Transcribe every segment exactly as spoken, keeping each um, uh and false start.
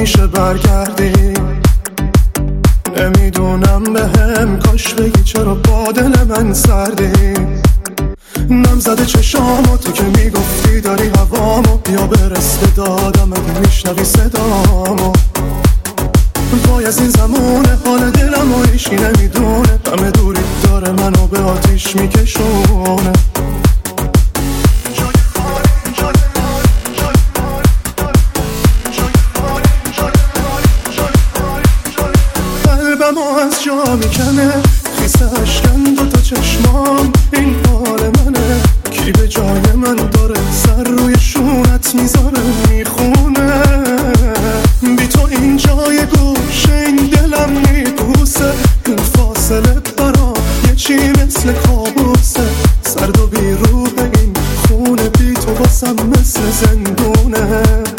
میشه برگردی. نمیدونم به هم کاش بگی چرا با دل من سردی. نم زده چشامو تو که میگفتی داری هوامو، بیا برس به دادم اگه میشنوی صدامو. وای از این زمونه حال دلمو هیچی نمیدونه، همه دوری داره منو به آتیش میکشونه. قلبمو از جا میکنه خیسه اشکن دو تا چشمام، این حال منه. کی به جای من داره سر روی شونت میذاره میخونه. بی تو این جای گوشه این دلم میبوسه، این فاصله برا یه چی مثل کابوسه. سرد و بی روح این خونه بی تو واسم مثل زندونه.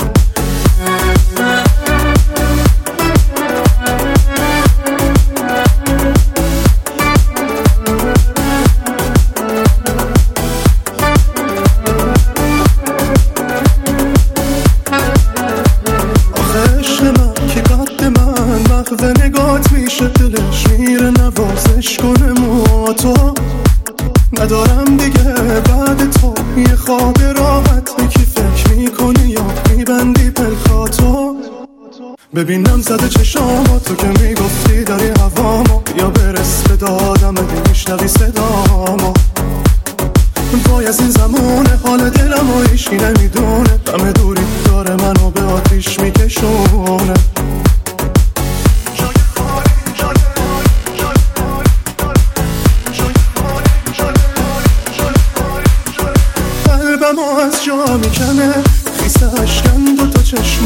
به نگات میشه دلش میره نوازش کنه مواتو. ندارم دیگه بعد تو یه خواب راحت، یکی فکر میکنی یا میبندی پلکاتو. ببینم زده چشامو تو که میگفتی داری هوامو، یا برس به دادم اگه میشنوی صدامو. وای از این زمونه حال دلمو هیچی نمیدونه، همه دوری داره منو به آتیش میکشونه. قلبمو از جا میکنه خیسه اشکن دو تا چشم